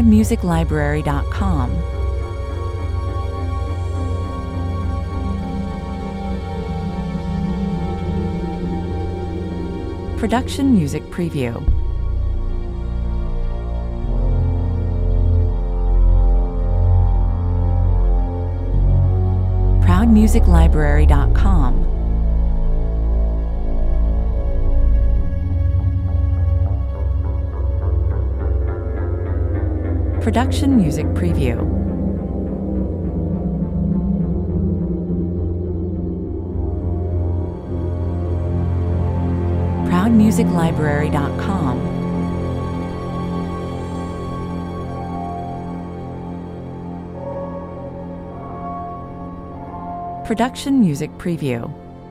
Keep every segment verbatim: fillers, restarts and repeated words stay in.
proud music library dot com. Production Music Preview. proud music library dot com. Production Music Preview. proud music library dot com. Production Music Preview.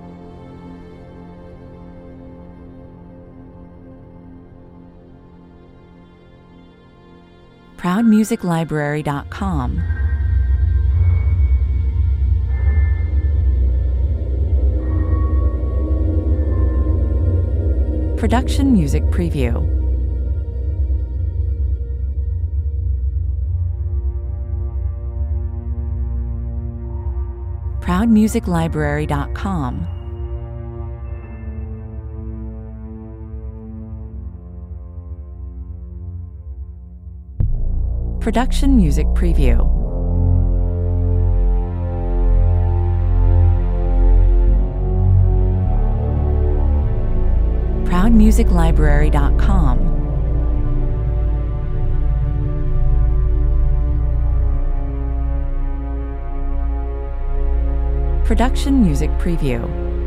proud music library dot com. Production Music Preview. proud music library dot com. Production Music Preview. proud music library dot com. Production Music Preview.